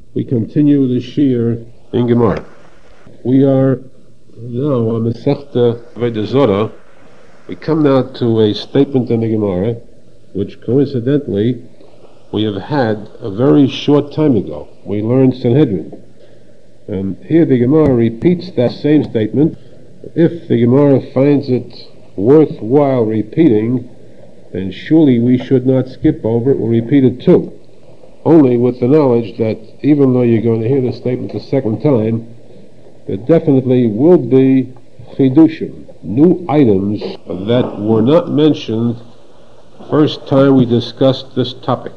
We continue the Shir in Gemara. We are now on Masechta Avodah Zarah. We come now to a statement in the Gemara, which coincidentally we have had a very short time ago. We learned Sanhedrin. And here the Gemara repeats that same statement. If the Gemara finds it worthwhile repeating, then surely we should not skip over it. We'll repeat it too. Only with the knowledge that even though you're going to hear the statement the second time, there definitely will be chidushim, new items that were not mentioned first time we discussed this topic.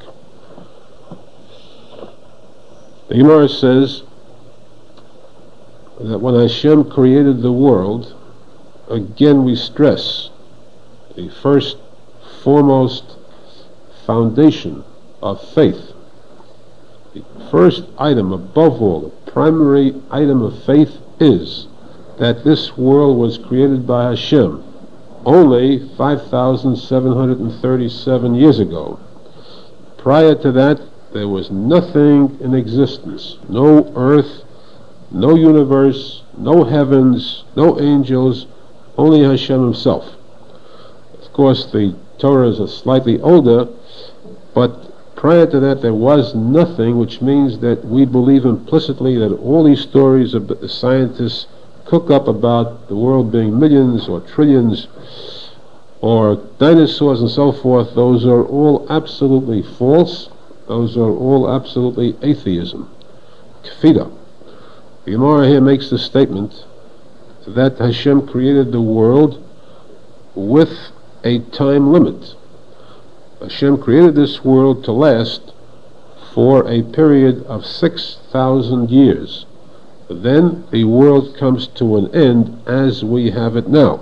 The Gemara says that when Hashem created the world, again we stress the first foremost foundation of faith. The first item, above all, the primary item of faith is that this world was created by Hashem only 5,737 years ago. Prior to that, there was nothing in existence. No earth, no universe, no heavens, no angels, only Hashem himself. Of course, the Torah is slightly older, but prior to that there was nothing, which means that we believe implicitly that all these stories of the scientists cook up about the world being millions or trillions or dinosaurs and so forth, those are all absolutely false. Those are all absolutely atheism. Kfida. The Gemara here makes the statement that Hashem created the world with a time limit. Hashem created this world to last for a period of 6,000 years. Then the world comes to an end as we have it now.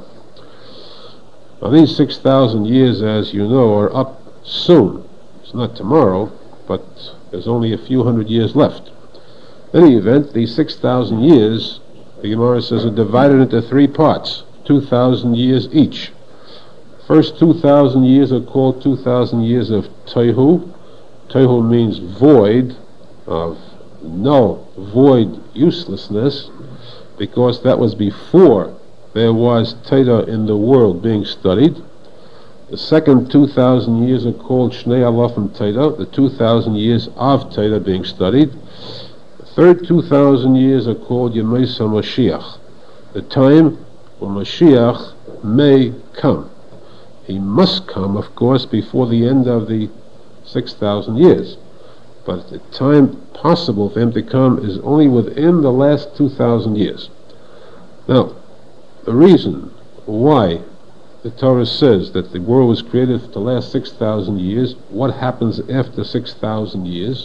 Now these 6,000 years, as you know, are up soon. It's not tomorrow, but there's only a few hundred years left. In any event, these 6,000 years, the Gemara says, are divided into three parts, 2,000 years each. First 2,000 years are called 2,000 years of Tohu. Tohu means void, of null, void, uselessness, because that was before there was Teda in the world being studied. The second 2,000 years are called Shnei Alafim Teda, the 2,000 years of Teda being studied. The third 2,000 years are called Yemei Mashiach, the time when Mashiach may come. He must come, of course, before the end of the 6,000 years. But the time possible for him to come is only within the last 2,000 years. Now, the reason why the Torah says that the world was created to last 6,000 years, what happens after 6,000 years?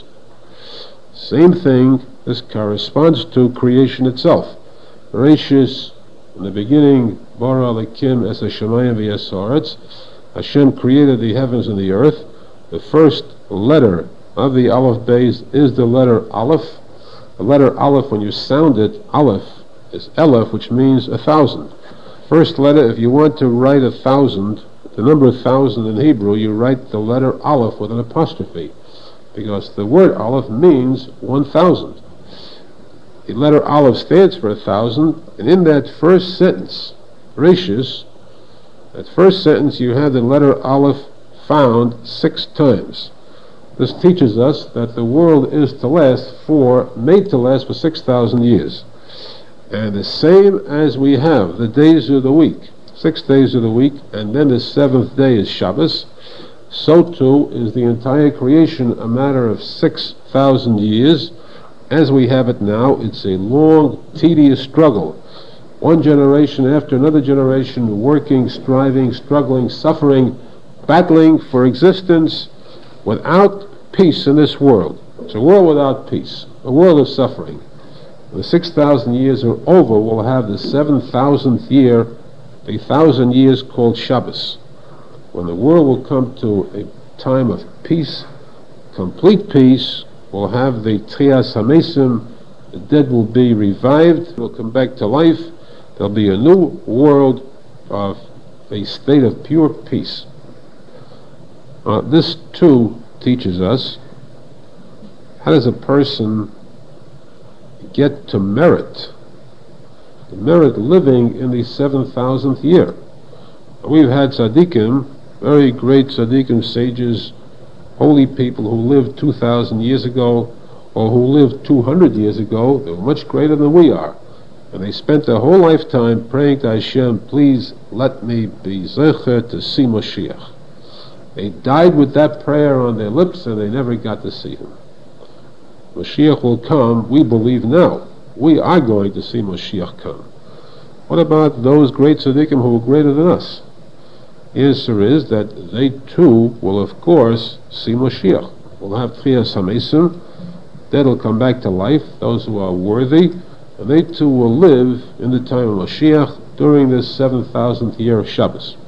Same thing, this corresponds to creation itself. Bereshis, in the beginning, Bara Elokim es hashamayim v'es haaretz, Hashem created the heavens and the earth. The first letter of the Aleph Beis is the letter Aleph. The letter Aleph, when you sound it, Aleph, is Elef, which means 1,000. First letter, if you want to write 1,000, the number 1,000 in Hebrew, you write the letter Aleph with an apostrophe, because the word Aleph means 1,000. The letter Aleph stands for 1,000, and in that first sentence, Bereshis, that first sentence, you have the letter Aleph found 6 times. This teaches us that the world is made to last for 6,000 years. And the same as we have the days of the week, 6 days of the week, and then the 7th day is Shabbos, so too is the entire creation a matter of 6,000 years. As we have it now, it's a long, tedious struggle. One generation after another generation, working, striving, struggling, suffering, battling for existence without peace in this world. It's a world without peace, a world of suffering. When the 6,000 years are over, we'll have the 7,000th year, the 1,000 years called Shabbos, when the world will come to a time of peace, complete peace. We'll have the Trias HaMesim, the dead will be revived, will come back to life. There'll be a new world of a state of pure peace. This too teaches us, how does a person get to merit living in the 7,000th year. We've had tzaddikim, very great tzaddikim, sages, holy people who lived 2,000 years ago, or who lived 200 years ago. They were much greater than we are. And they spent their whole lifetime praying to Hashem, please let me be zecher to see Mashiach. They died with that prayer on their lips, and they never got to see him. Mashiach will come, we believe now. We are going to see Mashiach come. What about those great tzaddikim who were greater than us? The answer is that they too will, of course, see Mashiach. We'll have Tchias HaMesim. That'll come back to life, those who are worthy, and they too will live in the time of Mashiach during this 7,000th year of Shabbos.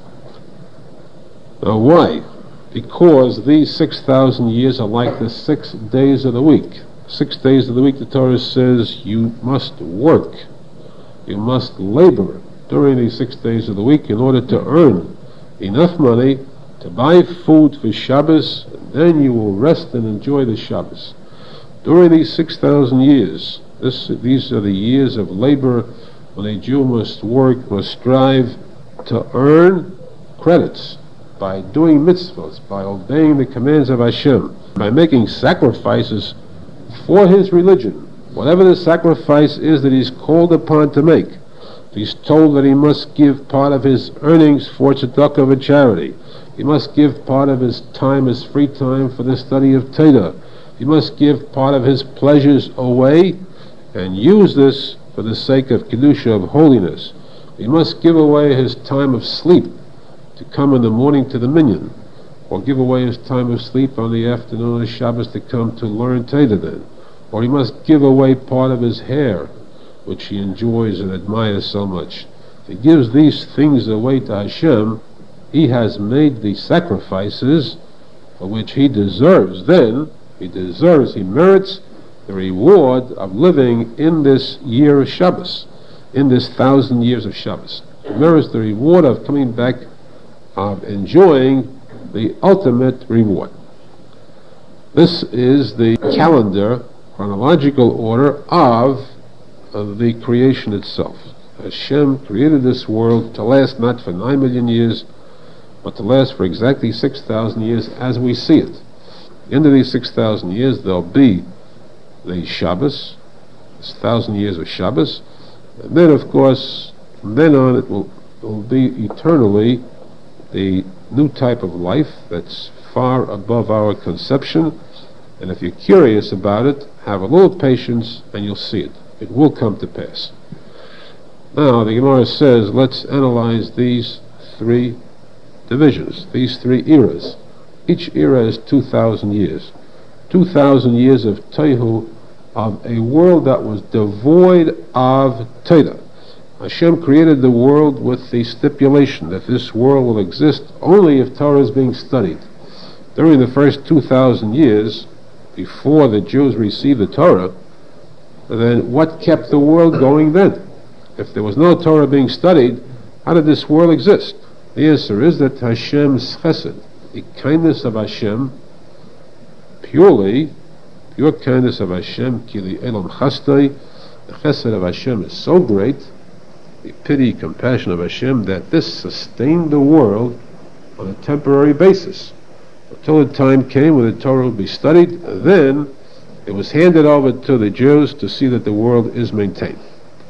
Now why? Because these 6,000 years are like the 6 days of the week. 6 days of the week, the Torah says, you must work, you must labor during these 6 days of the week in order to earn enough money to buy food for Shabbos, and then you will rest and enjoy the Shabbos. During these 6,000 years, these are the years of labor when a Jew must work, must strive to earn credits by doing mitzvahs, by obeying the commands of Hashem, by making sacrifices for his religion, whatever the sacrifice is that he's called upon to make. If he's told that he must give part of his earnings for tzedakah and charity, he must give part of his time, his free time, for the study of Torah, he must give part of his pleasures away and use this for the sake of Kedusha, of holiness. He must give away his time of sleep to come in the morning to the minyan, or give away his time of sleep on the afternoon of Shabbos to come to learn Torah then. Or he must give away part of his hair, which he enjoys and admires so much. If he gives these things away to Hashem, he has made the sacrifices for which he deserves. Then, he merits the reward of living in this year of Shabbos, in this 1,000 years of Shabbos. He merits the reward of coming back, of enjoying the ultimate reward. This is the calendar, chronological order of the creation itself. Hashem created this world to last not for 9 million years, but to last for exactly 6,000 years as we see it. At the end of these 6,000 years, there'll be the Shabbos, this 1,000 years of Shabbos, and then, of course, from then on it will be eternally the new type of life that's far above our conception. And if you're curious about it, have a little patience and you'll see it. It will come to pass. Now, the Gemara says, let's analyze these 3 divisions, these 3 eras. Each era is 2,000 years. 2,000 years of Tohu, of a world that was devoid of Torah. Hashem created the world with the stipulation that this world will exist only if Torah is being studied. During the first 2,000 years, before the Jews received the Torah, then what kept the world going then? If there was no Torah being studied, how did this world exist? The answer is that Hashem's chesed, the kindness of Hashem, pure kindness of Hashem, Kili Elam Chastai, the chesed of Hashem is so great, the pity, compassion of Hashem, that this sustained the world on a temporary basis until the time came when the Torah would be studied. Then it was handed over to the Jews to see that the world is maintained.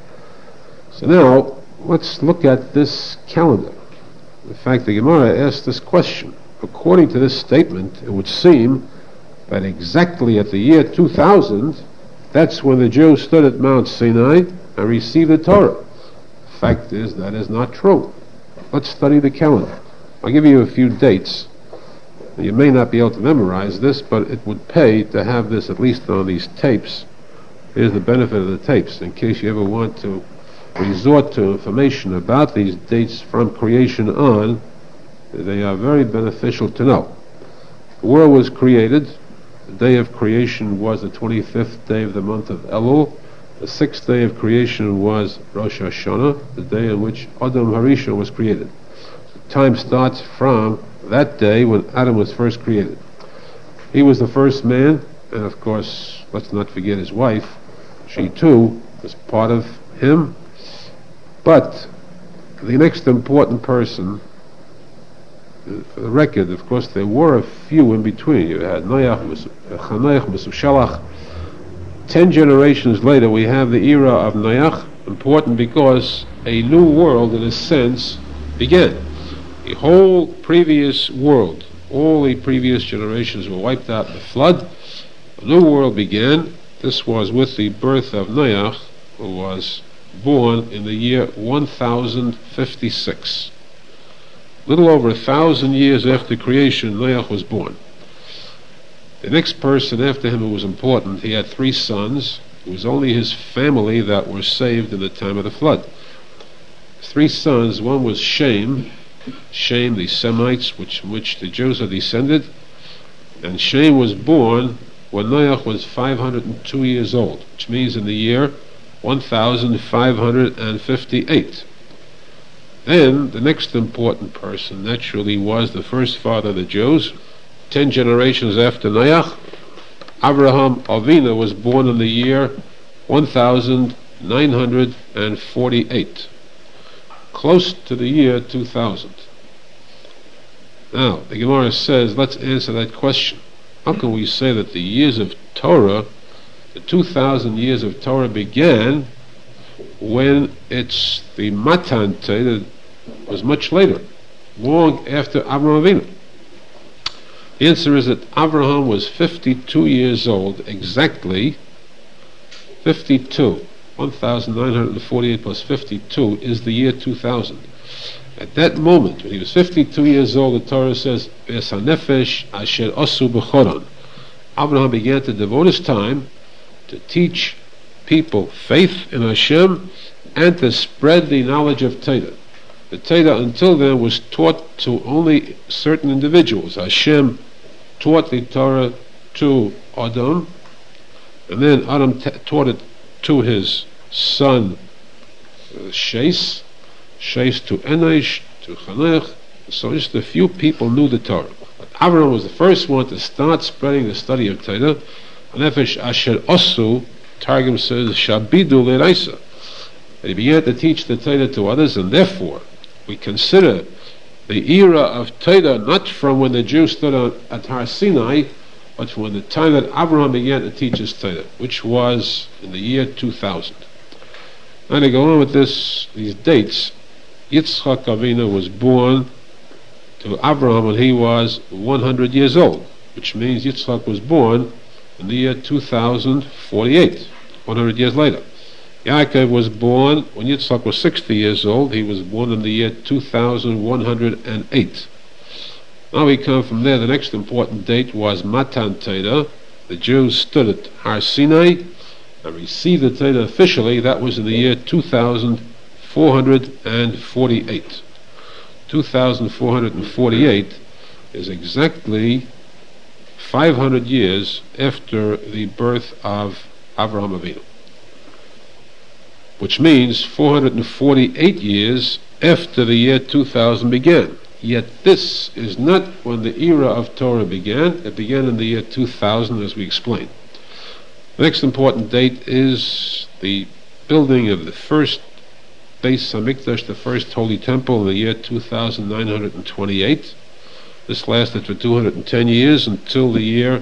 So now let's look at this calendar. In fact, the Gemara asked this question. According to this statement, it would seem that exactly at the year 2000, that's when the Jews stood at Mount Sinai and received the Torah. The fact is, that is not true. Let's study the calendar. I'll give you a few dates. You may not be able to memorize this, but it would pay to have this at least on these tapes. Here's the benefit of the tapes, in case you ever want to resort to information about these dates from creation on. They are very beneficial to know. The world was created. The day of creation was the 25th day of the month of Elul. The 6th day of creation was Rosh Hashanah, the day on which Adam Harishon was created. The time starts from that day when Adam was first created. He was the first man, and of course, let's not forget his wife. She too was part of him. But the next important person, for the record, of course, there were a few in between. You had Noach, Chanoach, Mesushalach. 10 generations later, we have the era of Noach, important because a new world, in a sense, began. The whole previous world, all the previous generations were wiped out in the flood. A new world began. This was with the birth of Noach, who was born in the year 1056. Little over 1,000 years after creation, Noach was born. The next person after him who was important, he had 3 sons. It was only his family that were saved in the time of the flood. 3 sons, one was Shem, the Semites, which the Jews are descended, and Shem was born when Noach was 502 years old, which means in the year 1558. Then the next important person naturally was the first father of the Jews. 10 generations after Noach, Avraham Avinu was born in the year 1948, close to the year 2000. Now, the Gemara says, let's answer that question. How can we say that the years of Torah, the 2,000 years of Torah began when it's the Matan Torah was much later, long after Avraham Avinu? The answer is that Avraham was 52 years old, exactly 52. 1948 plus 52 is the year 2000. At that moment, when he was 52 years old, the Torah says, Be'es hanefesh asher osu b'choron. Avraham began to devote his time to teach people faith in Hashem and to spread the knowledge of Torah. The Torah until then was taught to only certain individuals. Hashem taught the Torah to Adam, and then Adam taught it to his son Shais to Enosh, to Chanoach. So just a few people knew the Torah. But Avraham was the first one to start spreading the study of Torah. Hanefesh asher osu, Targum says, shabidu le'raisa. He began to teach the Torah to others, and therefore we consider the era of Torah not from when the Jews stood at Har Sinai, but from the time that Abraham began to teach his Torah, which was in the year 2000. Now to go on with these dates, Yitzchak Avinu was born to Abraham when he was 100 years old, which means Yitzchak was born in the year 2048, 100 years later. Yaakov was born when Yitzchak was 60 years old. He was born in the year 2108. Now we come from there. The next important date was Matan Torah. The Jews stood at Har Sinai and received the Torah officially. That was in the year 2448. 2448 is exactly 500 years after the birth of Avraham Avinu, which means 448 years after the year 2000 began. Yet this is not when the era of Torah began. It began in the year 2000, as we explained. The next important date is the building of the first Beis Hamikdash, the first holy temple, in the year 2928. This lasted for 210 years until the year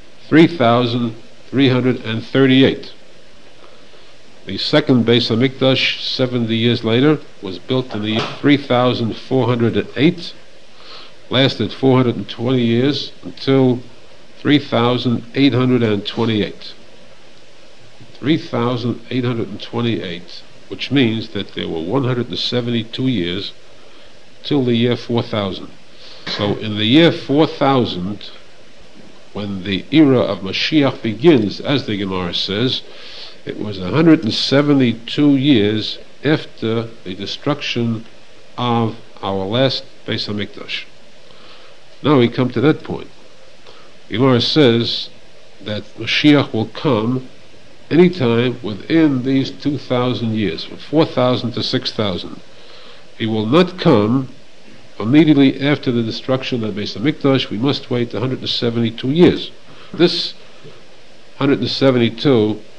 3338. The second Beis Hamikdash, 70 years later, was built in the year 3408, lasted 420 years until 3828. 3828, which means that there were 172 years till the year 4000. So in the year 4000, when the era of Mashiach begins, as the Gemara says, it was 172 years after the destruction of our last Beis Hamikdash. Now we come to that point. The Gemara says that Mashiach will come anytime within these 2,000 years, from 4,000 to 6,000. He will not come immediately after the destruction of Beis Hamikdash. We must wait 172 years. This 172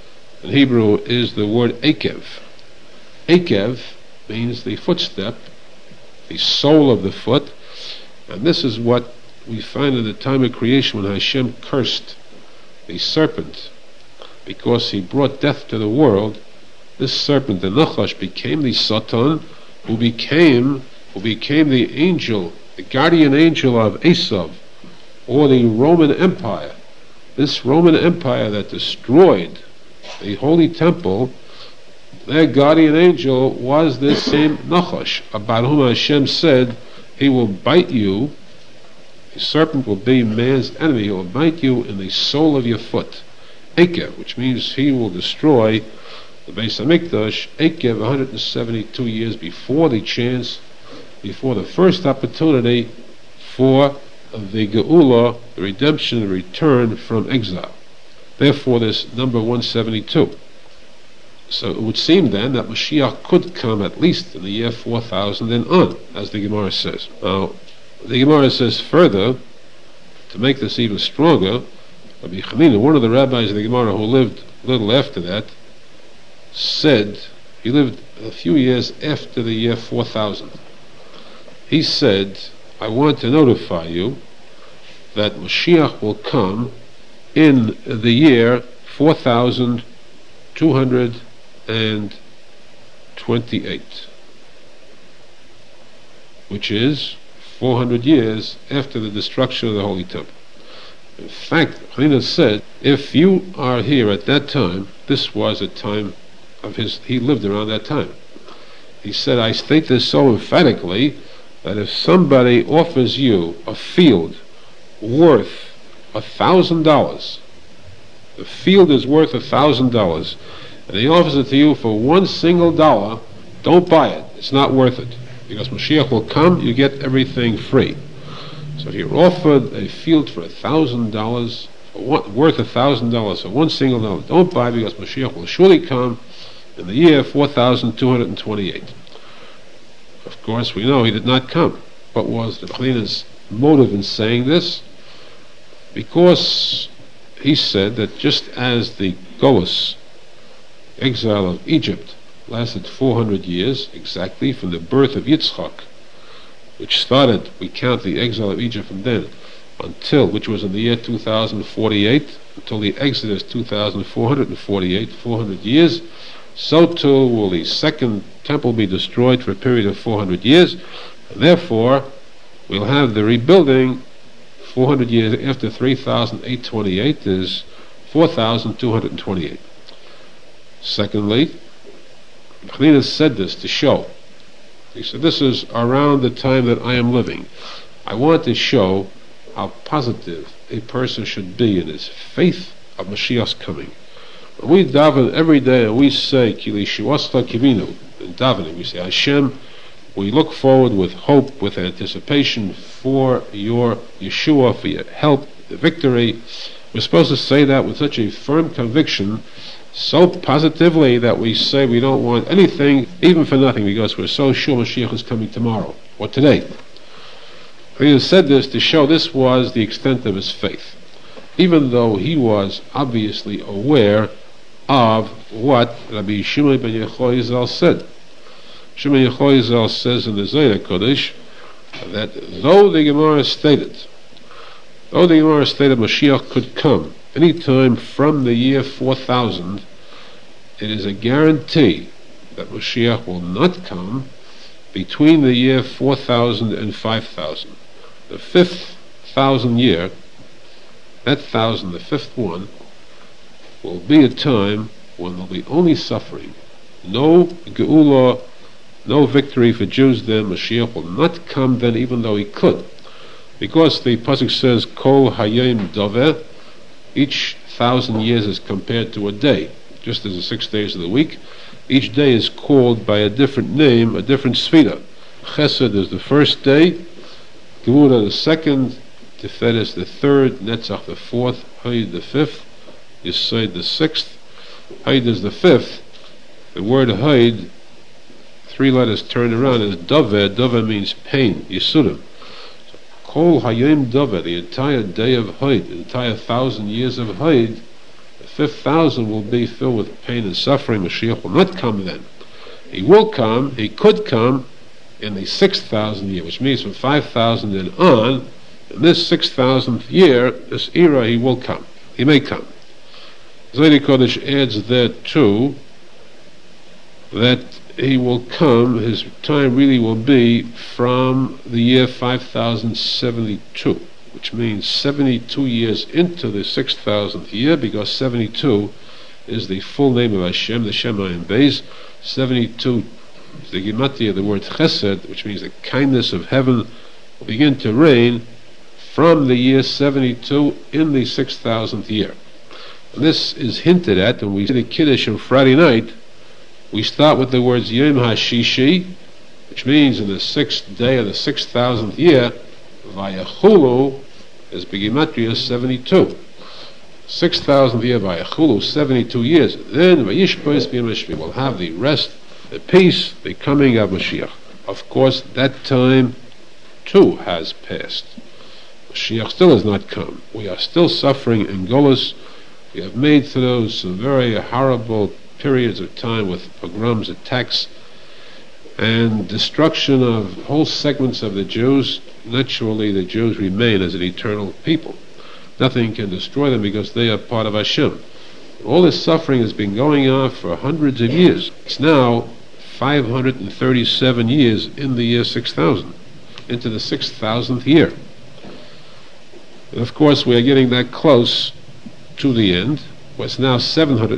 in Hebrew is the word Akev. Akev means the footstep, the sole of the foot, and this is what we find in the time of creation when Hashem cursed the serpent because he brought death to the world. This serpent, the Nachash, became the Satan, who became the angel, the guardian angel of Esav, or the Roman Empire. This Roman Empire that destroyed the Holy Temple, their guardian angel was this same Nachash, about whom Hashem said, he will bite you, the serpent will be man's enemy, he will bite you in the sole of your foot. Ekev, which means he will destroy the Beis HaMikdash, Ekev, 172 years before the chance, before the first opportunity for the Geula, the redemption, the return from exile. Therefore, this number 172. So it would seem then that Mashiach could come at least in the year 4000 and on, as the Gemara says. Now, the Gemara says further, to make this even stronger, Rabbi Chanina, one of the rabbis of the Gemara who lived a little after that, said, he lived a few years after the year 4000. He said, I want to notify you that Mashiach will come in the year 4228, which is 400 years after the destruction of the Holy Temple. In fact, Chanina said, if you are here at that time, this was a time of his, he lived around that time. He said, I state this so emphatically that if somebody offers you a field worth $1,000, the field is worth $1,000, and he offers it to you for $1 single, don't buy it. It's not worth it. Because Mashiach will come, you get everything free. So if you're offered a field for $1,000, worth $1,000 for $1 single, don't buy, because Mashiach will surely come in the year 4228. Of course, we know he did not come. What was the Chanina's motive in saying this? Because he said that just as the Golos, exile of Egypt, lasted 400 years exactly from the birth of Yitzchak, which started, we count the exile of Egypt from then, until, which was in the year 2048, until the Exodus 2448, 400 years, so too will the second temple be destroyed for a period of 400 years, and therefore we'll have the rebuilding 400 years after 3828 is 4228. Secondly, Chanina said this to show. He said, this is around the time that I am living. I want to show how positive a person should be in his faith of Mashiach's coming. When we daven every day and we say, Ki Lishuascha Kivinu, in davening, we say, Hashem, we look forward with hope, with anticipation for your Yeshua, for your help, the victory. We're supposed to say that with such a firm conviction, so positively that we say we don't want anything, even for nothing, because we're so sure Mashiach is coming tomorrow, or today. He said this to show this was the extent of his faith, even though he was obviously aware of what Rabbi Shimon ben Yehoyazal said. Shimon Yehoyazal says in the Zohar Kodesh that though the Gemara stated Mashiach could come any time from the year 4000, it is a guarantee that Mashiach will not come between the year 4000 and 5000. The 5,000 year, that thousand, the fifth one, will be a time when there'll be only suffering, no Geula, no victory for Jews then. Mashiach will not come then, even though he could, because the pasuk says Kol Hayom Doveh, each 1,000 years is compared to a day, just as the 6 days of the week. Each day is called by a different name, a different sfira. Chesed is the first day, Geula the second, Tiferes the third, Netzach the fourth, Hayid the fifth, Yesod the sixth. Hayid is the fifth. The word Hayid, 3 letters turned around, is Doveh. Doveh means pain, Yisurim. Kol Hayom Doveh, the entire day of Hayid, the entire 1,000 years of Hayid, the fifth thousand will be filled with pain and suffering. Mashiach will not come then. He will come, he could come in the 6,000th year, which means from 5,000 and on, in this 6,000th year, this era, he will come. He may come. Zohar Kodesh adds there too that he will come, his time really will be from the year 5072, which means 72 years into the 6,000th year, because 72 is the full name of Hashem, the Shemayim Beis. 72 is the gematria of the word chesed, which means the kindness of heaven will begin to reign from the year 72 in the 6,000th year. And this is hinted at when we see the Kiddush on Friday night. We start with the words Yom HaShishi, which means in the 6th day of the 6,000th year, Vayachulu is Begimatria 72. 6,000th year Vayachulu, 72 years. Then Vayishpois B'Yom will have the rest, the peace, the coming of Mashiach. Of course, that time too has passed. Mashiach still has not come. We are still suffering in Golus. We have made through some very horrible periods of time with pogroms, attacks, and destruction of whole segments of the Jews. Naturally, the Jews remain as an eternal people. Nothing can destroy them because they are part of Hashem. All this suffering has been going on for hundreds of years. It's now 537 years in the year 6,000, into the 6,000th year. And of course, we are getting that close to the end. Well, it's now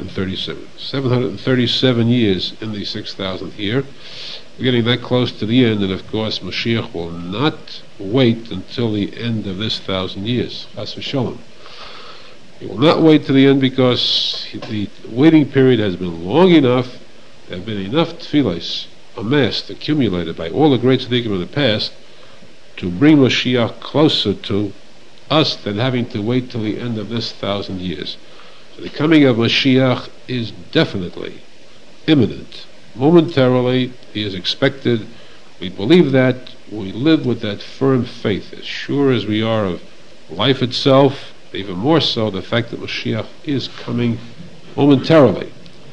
737 years in the 6,000th year. We're getting that close to the end, and of course Mashiach will not wait until the end of this 1,000 years. Chas v'sholom. He will not wait to the end, because the waiting period has been long enough. There have been enough tefillos amassed, accumulated by all the great tzaddikim in the past, to bring Mashiach closer to us than having to wait till the end of this 1,000 years. So the coming of Mashiach is definitely imminent. Momentarily, he is expected. We believe that. We live with that firm faith, as sure as we are of life itself, even more so the fact that Mashiach is coming momentarily.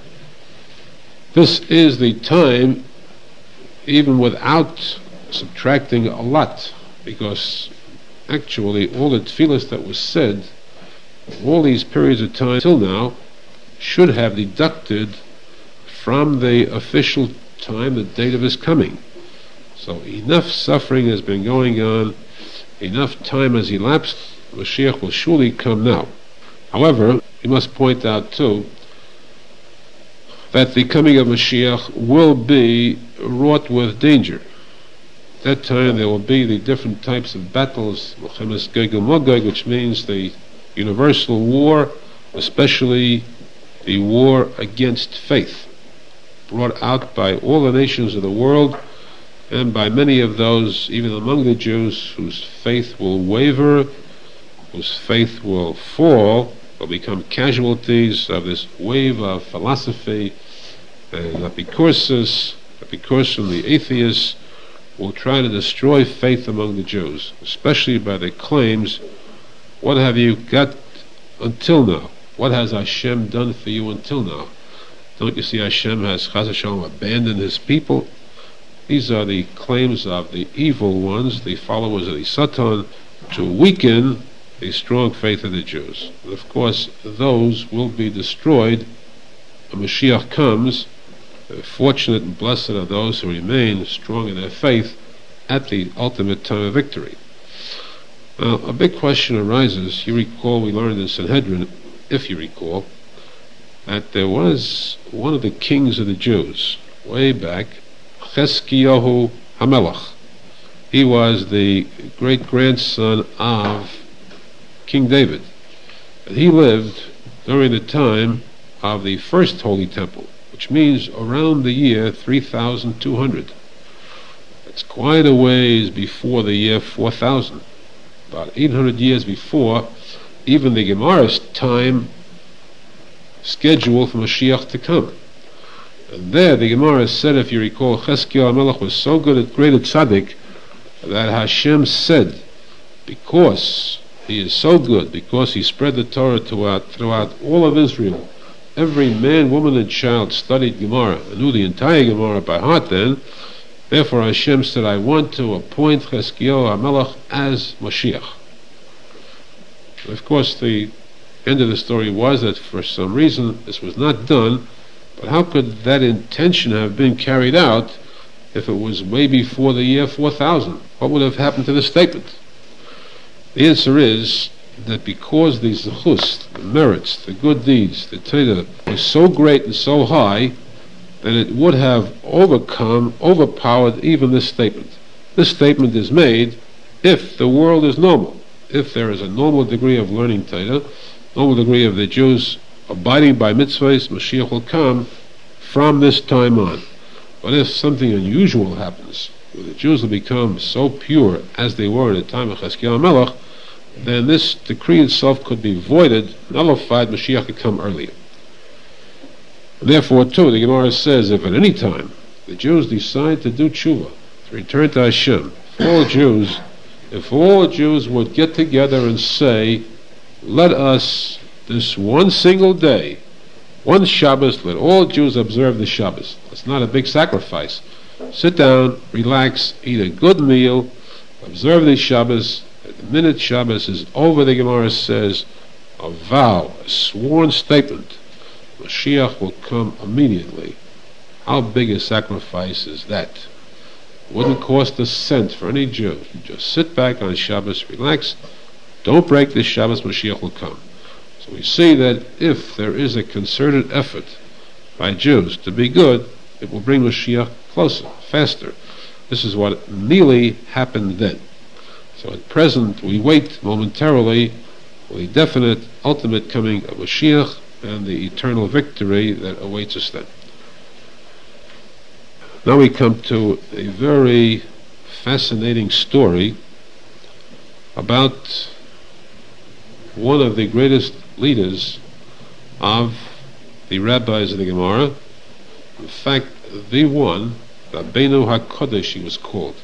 This is the time, even without subtracting a lot, because actually all the tefillas that was said, all these periods of time till now, should have deducted from the official time, the date of his coming. So enough suffering has been going on, enough time has elapsed. Mashiach will surely come now. However, we must point out too that the coming of Mashiach will be wrought with danger. At that time there will be the different types of battles, Milchemes Gog u'Magog, which means the universal war, especially the war against faith, brought out by all the nations of the world, and by many of those, even among the Jews, whose faith will waver, whose faith will fall, will become casualties of this wave of philosophy, and Epicurus and the atheists will try to destroy faith among the Jews, especially by the claims, what have you got until now? What has Hashem done for you until now? Don't you see Hashem has Chas v'Shalom abandoned his people? These are the claims of the evil ones, the followers of the Satan, to weaken the strong faith of the Jews. And of course, those will be destroyed when Mashiach comes. Fortunate and blessed are those who remain strong in their faith at the ultimate time of victory. Now, a big question arises. You recall, we learned in Sanhedrin, if you recall, that there was one of the kings of the Jews, way back, Chizkiyahu HaMelech. He was the great-grandson of King David. And he lived during the time of the first Holy Temple, which means around the year 3200. It's quite a ways before the year 4000. About 800 years before even the Gemara's time schedule for Mashiach to come. And there the Gemara said, if you recall, Chizkiyahu HaMelech was so good at great at tzaddik that Hashem said, because He is so good because he spread the Torah throughout all of Israel. Every man, woman, and child studied Gemara and knew the entire Gemara by heart then. Therefore Hashem said, I want to appoint Chizkiyahu HaMelech as Mashiach. Of course, the end of the story was that for some reason this was not done, but how could that intention have been carried out if it was way before the year 4000? What would have happened to the statement? The answer is that because the zechus, the merits, the good deeds, the Torah was so great and so high, that it would have overpowered even this statement. This statement is made if the world is normal, if there is a normal degree of learning Torah, normal degree of the Jews abiding by mitzvahs, Mashiach will come from this time on. But if something unusual happens, where the Jews will become so pure as they were in the time of Chizkiyahu HaMelech, then this decree itself could be voided, nullified, Mashiach could come earlier. Therefore, too, the Gemara says, if at any time the Jews decide to do tshuva, to return to Hashem, if all Jews would get together and say, let us, this one single day, one Shabbos, let all Jews observe the Shabbos. It's not a big sacrifice. Sit down, relax, eat a good meal, observe the Shabbos. At the minute Shabbos is over, the Gemara says, a vow, a sworn statement, Mashiach will come immediately. How big a sacrifice is that? It wouldn't cost a cent for any Jew. Just sit back on Shabbos, relax, don't break the Shabbos, Mashiach will come. So we see that if there is a concerted effort by Jews to be good, it will bring Mashiach closer, faster. This is what nearly happened then. So at present we wait momentarily for the definite, ultimate coming of Mashiach and the eternal victory that awaits us then. Now we come to a very fascinating story about one of the greatest leaders of the rabbis of the Gemara. In fact, the one, Rabbeinu HaKodesh, he was called.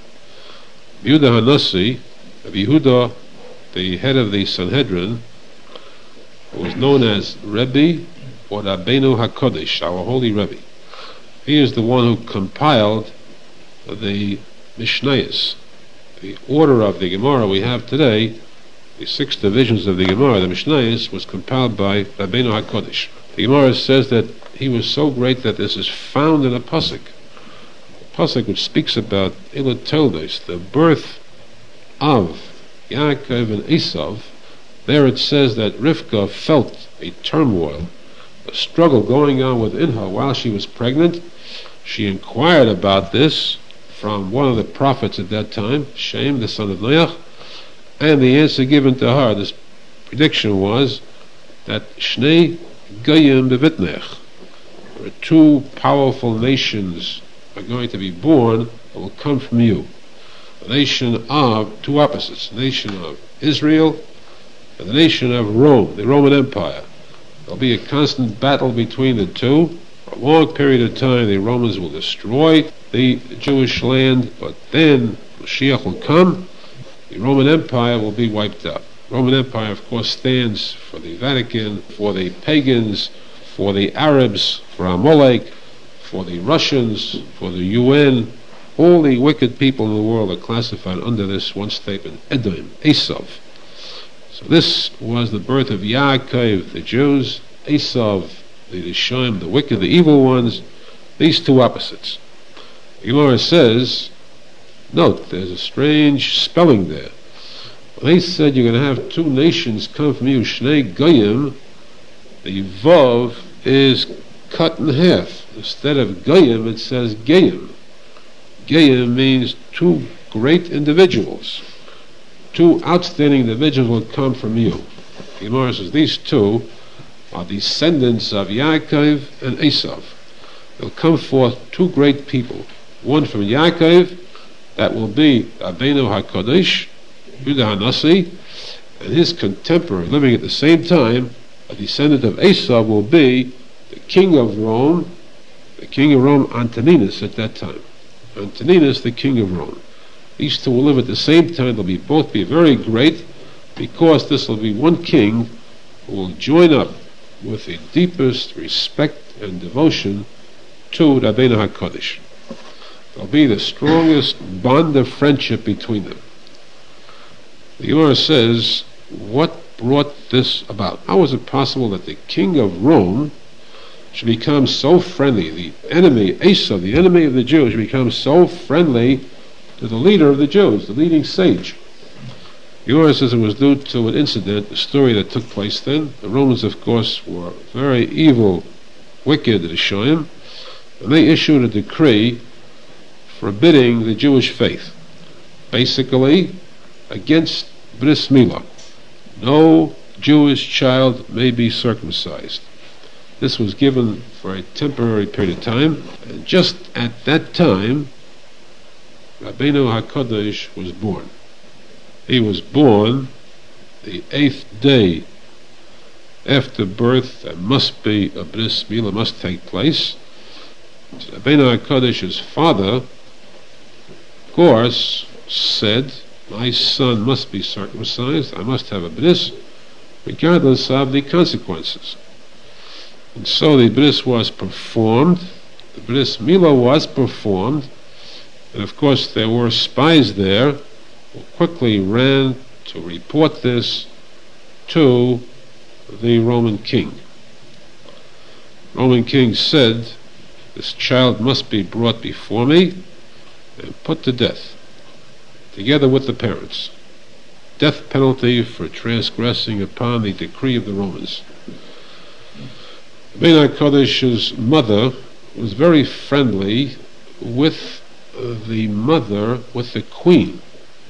Yehuda HaNasi, Yehuda, the head of the Sanhedrin, was known as Rebbe or Rabbeinu HaKodesh, our holy Rebbe. He is the one who compiled the Mishnayos. The order of the Gemara we have today, the 6 divisions of the Gemara, the Mishnayos, was compiled by Rabbeinu HaKodesh. The Gemara says that he was so great that this is found in a pasuk. A pasuk which speaks about Ilat Toldos, the birth of Yaakov and Esav. There it says that Rivka felt a turmoil, a struggle going on within her while she was pregnant. She inquired about this from one of the prophets at that time, Shem, the son of Noach, and the answer given to her, this prediction was that Shnei Goyim bevitnech, there are 2 powerful nations are going to be born that will come from you. The nation of 2 opposites, the nation of Israel and the nation of Rome, the Roman Empire. There'll be a constant battle between the two. For a long period of time the Romans will destroy the Jewish land, but then Mashiach will come, the Roman Empire will be wiped out. The Roman Empire, of course, stands for the Vatican, for the pagans, for the Arabs, for Amalek, for the Russians, for the UN. All the wicked people in the world are classified under this one statement, Edom, Esav. So this was the birth of Yaakov, the Jews, Esav, the Rishonim, the wicked, the evil ones, these 2 opposites. The Gemara says, note, there's a strange spelling there. When they said you're going to have 2 nations come from you, Shnei Goyim, the Vav is cut in half. Instead of Goyim, it says Geyim. Geyim means 2 great individuals. 2 outstanding individuals will come from you. The Gemara says these 2 are descendants of Yaakov and Esav. They'll come forth 2 great people. One from Yaakov, that will be Rabbeinu HaKodesh, Yehuda HaNasi, and his contemporary, living at the same time, a descendant of Esav will be the king of Rome, Antoninus at that time. Antoninus, the king of Rome. These 2 will live at the same time. They'll both be very great. because this will be one king who will join up with the deepest respect and devotion to Rabbeinu HaKadosh. There'll be the strongest bond of friendship between them. The Gemara says, what brought this about? How was it possible that the king of Rome should become so friendly, the enemy, Asa, the enemy of the Jews, should become so friendly to the leader of the Jews, the leading sage? The Gemara says it was due to an incident, a story that took place then. The Romans, of course, were very evil, wicked Rishonim, and they issued a decree forbidding the Jewish faith, basically against Bris Milah. No Jewish child may be circumcised. This was given for a temporary period of time, and just at that time, Rabbeinu HaKadosh was born. He was born the 8th day after birth. There must be a Bris Milah, must take place. So Rabbeinu HaKadosh's father, of course, said, my son must be circumcised, I must have a bris, regardless of the consequences. And so the bris was performed, the Bris Milah was performed, and of course there were spies there who quickly ran to report this to the Roman king. The Roman king said, this child must be brought before me and put to death, together with the parents. Death penalty for transgressing upon the decree of the Romans. Rabbeinu HaKadosh's mother was very friendly with the queen.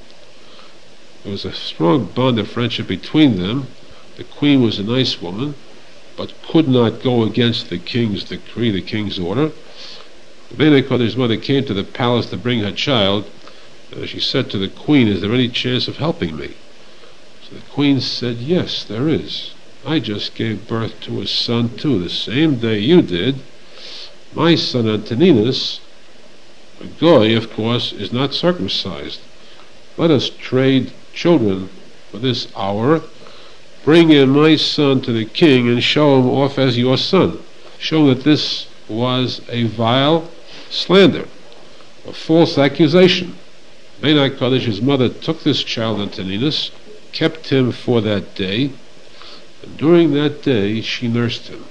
There was a strong bond of friendship between them. The queen was a nice woman, but could not go against the king's decree, the king's order. Rabbeinu HaKadosh's mother came to the palace to bring her child. She said to the queen, is there any chance of helping me? So the queen said, yes, there is. I just gave birth to a son too, the same day you did. My son Antoninus, a goy, of course, is not circumcised. Let us trade children for this hour. Bring in my son to the king and show him off as your son. Show that this was a vile slander, a false accusation. Rabbeinu HaKadosh's mother took this child Antoninus, kept him for that day, and during that day she nursed him.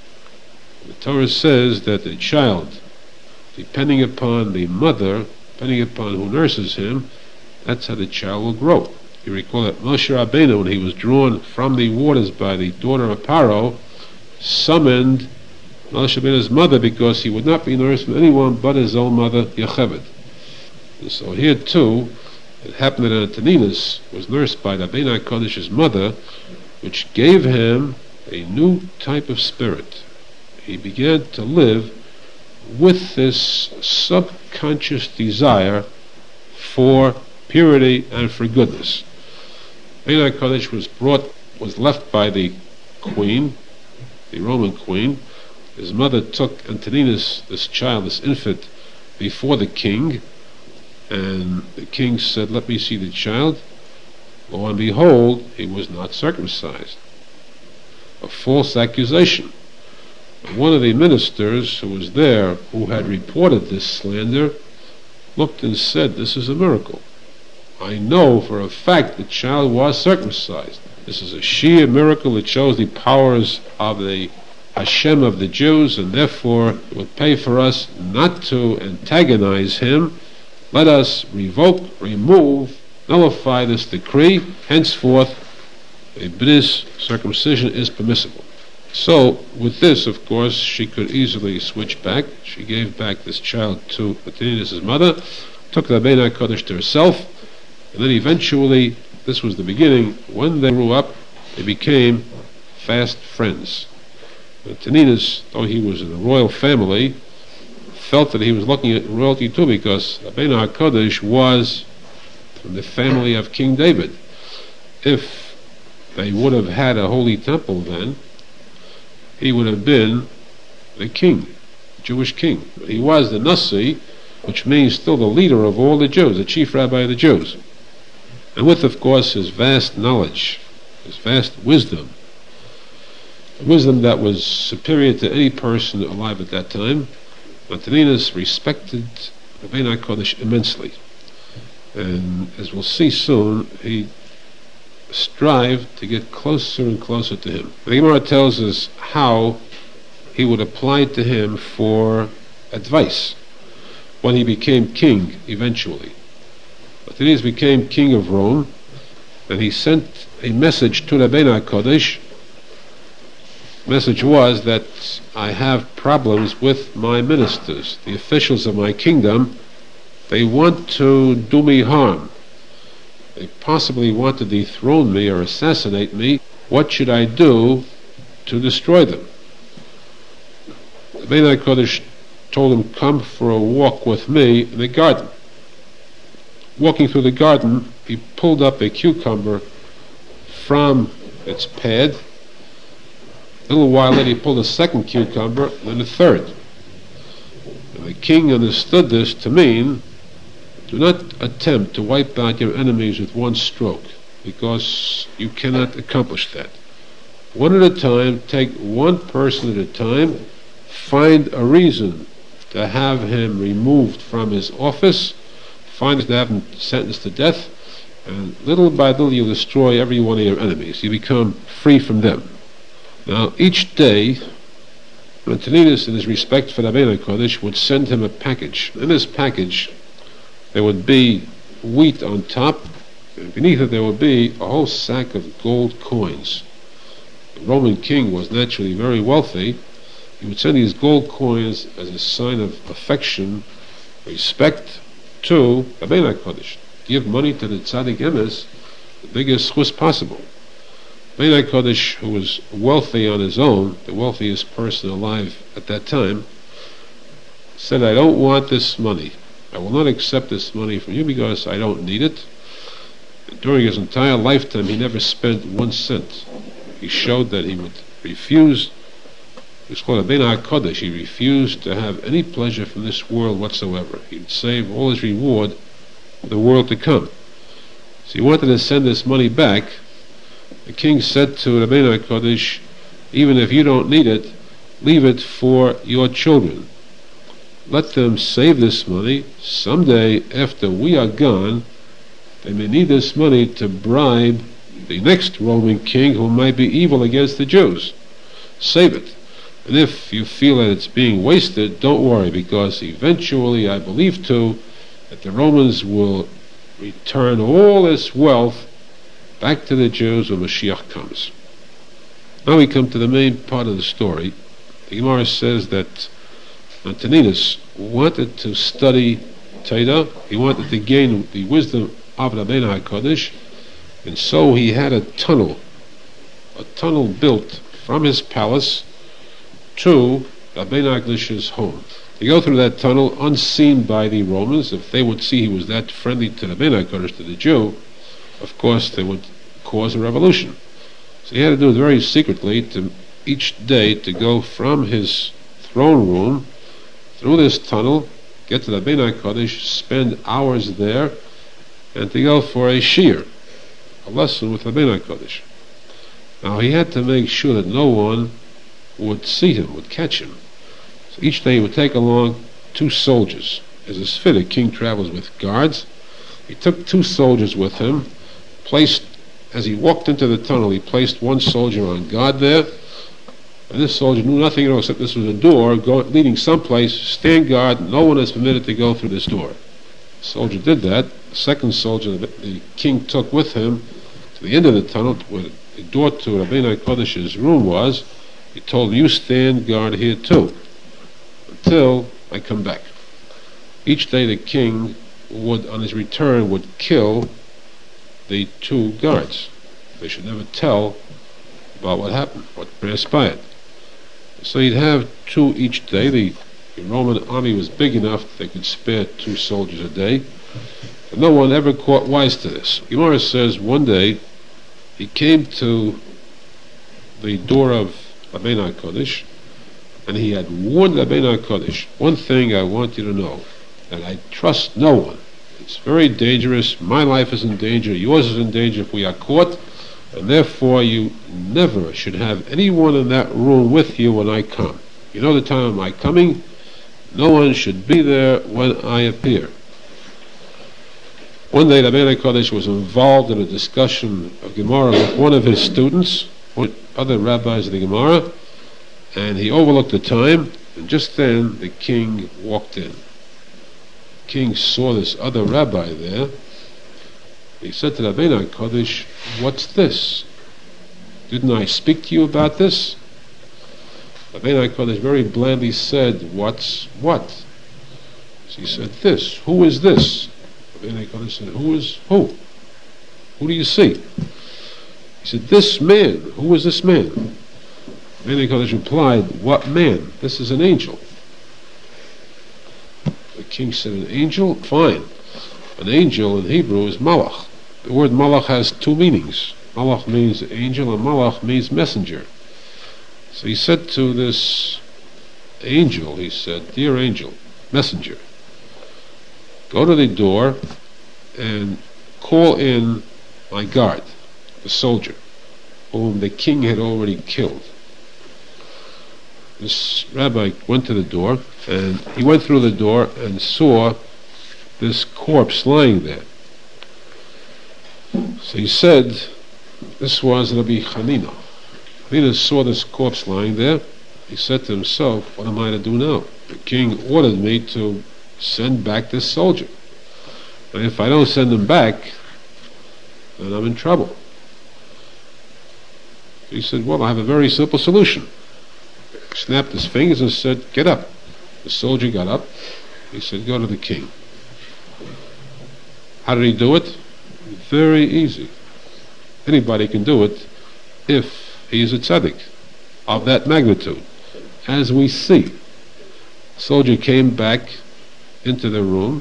The Torah says that the child, depending upon the mother, depending upon who nurses him, that's how the child will grow. You recall that Moshe Rabbeinu, when he was drawn from the waters by the daughter of Paro, summoned Moshe Rabbeinu's mother because he would not be nursed by anyone but his own mother, Yocheved. And so here too, it happened that Antoninus was nursed by Rabbeinu HaKadosh's mother, which gave him a new type of spirit. He began to live with this subconscious desire for purity and for goodness. Rabbeinu HaKadosh was left by the queen, the Roman queen. His mother took Antoninus, this child, this infant, before the king, and the king said, let me see the child. Lo and behold, he was not circumcised. A false accusation. One of the ministers who was there, who had reported this slander, looked and said, this is a miracle. I know for a fact the child was circumcised. This is a sheer miracle. It shows the powers of the Hashem of the Jews, and therefore it would pay for us not to antagonize him. Let us revoke, remove, nullify this decree. Henceforth, a bris, circumcision, is permissible. So, with this, of course, she could easily switch back. She gave back this child to Antoninus' mother, took the Rabbeinu HaKadosh to herself, and then eventually, this was the beginning, when they grew up, they became fast friends. Antoninus, though he was in a royal family, felt that he was looking at royalty too, because Rabbeinu HaKadosh was from the family of King David. If they would have had a holy temple then, he would have been the king, Jewish king. But he was the Nasi, which means still the leader of all the Jews, the chief rabbi of the Jews. and with, of course, his vast knowledge, his vast wisdom, a wisdom that was superior to any person alive at that time, Antoninus respected Rabbeinu HaKodesh immensely. And as we'll see soon, he strived to get closer and closer to him. The Gemara tells us how he would apply to him for advice when he became king eventually. Antoninus became king of Rome, and he sent a message to Rabbeinu HaKodesh. The message was that I have problems with my ministers, the officials of my kingdom. They want to do me harm. They possibly want to dethrone me or assassinate me. What should I do to destroy them? Rabbeinu HaKodesh told him, come for a walk with me in the garden. Walking through the garden, he pulled up a cucumber from its pad. A little while later, he pulled a second cucumber, then a third. And the king understood this to mean, do not attempt to wipe out your enemies with one stroke, because you cannot accomplish that. One at a time, take one person at a time, find a reason to have him removed from his office, find to have him sentenced to death, and little by little you destroy every one of your enemies. You become free from them. Now, each day, Antoninus, in his respect for Rabbeinu HaKodesh, would send him a package. In this package, there would be wheat on top, and beneath it there would be a whole sack of gold coins. The Roman king was naturally very wealthy. He would send these gold coins as a sign of affection, respect to Rabbeinu HaKodesh. Give money to the tzaddik emes, the biggest chus possible. Rabbeinu HaKodesh, who was wealthy on his own, the wealthiest person alive at that time, said, I don't want this money. I will not accept this money from you because I don't need it. And during his entire lifetime, he never spent 1 cent. He showed that he would refuse. It was called Rabbeinu HaKodesh. He refused to have any pleasure from this world whatsoever. He would save all his reward for the world to come. So he wanted to send this money back. The king said to Rabbeinu HaKodesh, even if you don't need it, leave it for your children. Let them save this money. Someday, after we are gone, they may need this money to bribe the next Roman king who might be evil against the Jews. Save it. And if you feel that it's being wasted, don't worry, because eventually, I believe too, that the Romans will return all this wealth back to the Jews when Mashiach comes. Now we come to the main part of the story. The Gemara says that Antoninus wanted to study Torah. He wanted to gain the wisdom of Rabbeinu HaKodesh, and so he had a tunnel built from his palace to Rabbeinu HaKodesh's home. To go through that tunnel unseen by the Romans, if they would see he was that friendly to Rabbeinu HaKodesh, to the Jew, of course they would cause a revolution. So he had to do it very secretly, to each day to go from his throne room through this tunnel, get to the Rabbeinu HaKodesh, spend hours there, and to go for a shiur, a lesson with Rabbeinu HaKodesh. Now he had to make sure that no one would see him, would catch him. So each day he would take along 2 soldiers. As is fit, a king travels with guards. He took 2 soldiers with him, as he walked into the tunnel, he placed 1 soldier on guard there, and this soldier knew nothing at all except this was a door leading someplace. Stand guard, no one is permitted to go through this door. The soldier did that. The second soldier the king took with him to the end of the tunnel, where the door to Rabbeinu HaKodesh's room was. He told him, you stand guard here too, until I come back. Each day the king would, on his return, would kill the 2 guards. They should never tell about what happened, what transpired. So he'd have 2 each day. The Roman army was big enough that they could spare 2 soldiers a day. And no one ever caught wise to this. Gemara says one day he came to the door of Rabbeinu HaKodesh, and he had warned Rabbeinu HaKodesh, one thing I want you to know, that I trust no one. It's very dangerous. My life is in danger. Yours is in danger if we are caught. And therefore you never should have anyone in that room with you when I come. You know the time of my coming. No one should be there when I appear. One day Rabbeinu Kodesh was involved in a discussion of Gemara with one of his students, with other rabbis of the Gemara, and he overlooked the time, and just then the king walked in. The king saw this other rabbi there. He said to Rabbeinu Kodesh, "What's this? Didn't I speak to you about this?" Rabbeinu Kodesh very blandly said, "What's what?" So he said, "This. Who is this?" Rabbeinu Kodesh said, "Who is who? Who do you see?" He said, "This man. Who is this man?" Rabbeinu Kodesh replied, "What man? This is an angel." The king said, "An angel? Fine. An angel in Hebrew is malach. The word malach has two meanings. Malach means angel and malach means messenger." So he said to this angel, he said, "Dear angel, messenger, go to the door and call in my guard, the soldier, whom the king had already killed." This rabbi went to the door, and he went through the door and saw this corpse lying there. So he said, this was Rabbi Hanina. Hanina saw this corpse lying there. He said to himself, "What am I to do now? The king ordered me to send back this soldier. And if I don't send him back, then I'm in trouble." He said, "Well, I have a very simple solution." He snapped his fingers and said, "Get up." The soldier got up. He said, "Go to the king." How did he do it? Very easy. Anybody can do it if he is a tzaddik of that magnitude. As we see, the soldier came back into the room,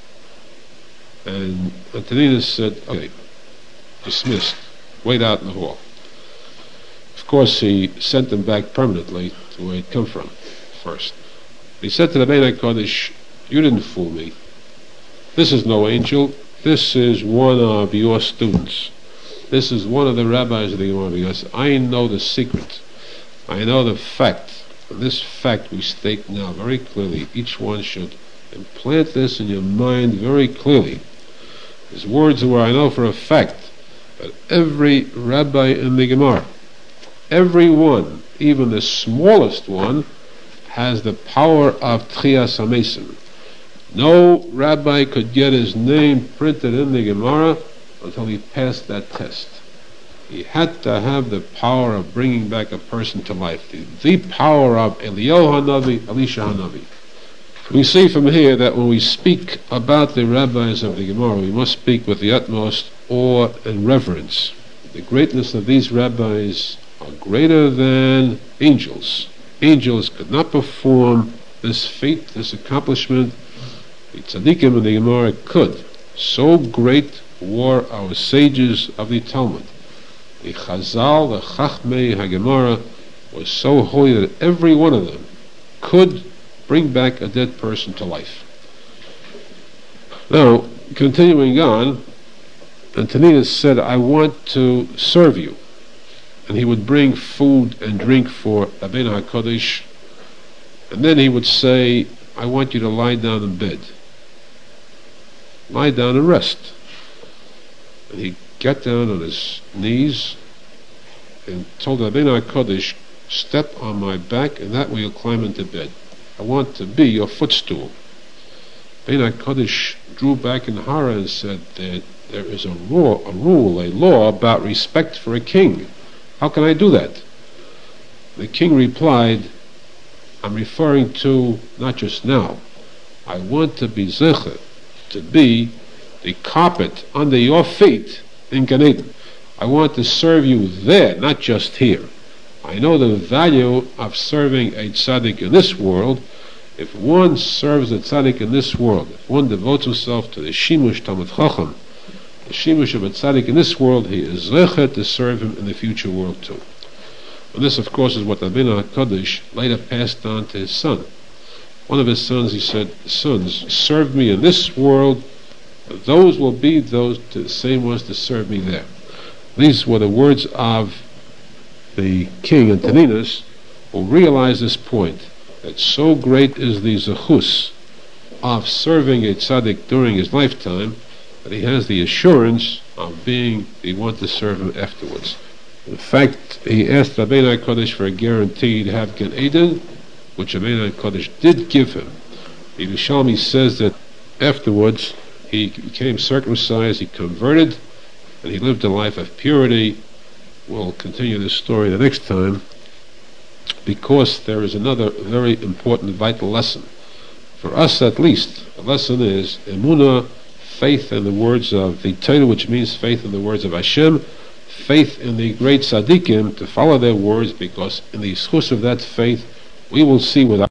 and Antoninus said, "Okay, dismissed. Wait out in the hall." Of course, he sent him back permanently to where he'd come from first. He said to the Rabbeinu Kodesh, "You didn't fool me. This is no angel. This is one of your students. This is one of the rabbis of the Gemara, because I know the secret. I know the fact. And this fact we state now very clearly. Each one should implant this in your mind very clearly. His words were, I know for a fact that every rabbi in the Gemara, every one, even the smallest one, has the power of Tchias HaMesim. No rabbi could get his name printed in the Gemara until he passed that test. He had to have the power of bringing back a person to life, the power of Eliyahu HaNavi, Elisha HaNavi. We see from here that when we speak about the rabbis of the Gemara, we must speak with the utmost awe and reverence. The greatness of these rabbis are greater than angels. Angels could not perform this feat, this accomplishment. The tzaddikim in the Gemara could. So great were our sages of the Talmud. The Chazal, the Chachmei HaGemara, was so holy that every one of them could bring back a dead person to life. Now, continuing on, Antoninus said, "I want to serve you." And he would bring food and drink for Rabbeinu HaKodesh, and then he would say, "I want you to lie down in bed. Lie down and rest." And he got down on his knees and told Rabbeinu HaKodesh, "Step on my back, and that way you'll climb into bed. I want to be your footstool." Rabbeinu HaKodesh drew back in horror and said that there is a law about respect for a king. How can I do that? The king replied, "I'm referring to not just now. I want to be zecher, to be the carpet under your feet in Gan Eden. I want to serve you there, not just here. I know the value of serving a tzaddik in this world. If one serves a tzaddik in this world, if one devotes himself to the shimush Talmud Chacham, the shimush of a tzaddik in this world, he is zecher to serve him in the future world too." And this, of course, is what Rabbeinu HaKodesh later passed on to his son. One of his sons, he said, "Sons, serve me in this world, those will be those same ones to serve me there. These were the words of the king Antoninus, who realized this point, that so great is the zechus of serving a tzaddik during his lifetime, that he has the assurance of being the one to serve him afterwards. In fact, he asked Rabbeinu HaKodesh for a guarantee to have Gan Eden, which Rabbeinu HaKodesh did give him. The Yerushalmi says that afterwards he became circumcised, he converted, and he lived a life of purity. We'll continue this story the next time, because there is another very important, vital lesson. For us at least, the lesson is emunah, faith in the words of the Torah, which means faith in the words of Hashem, faith in the great tzaddikim, to follow their words, because in the schus of that faith we will see with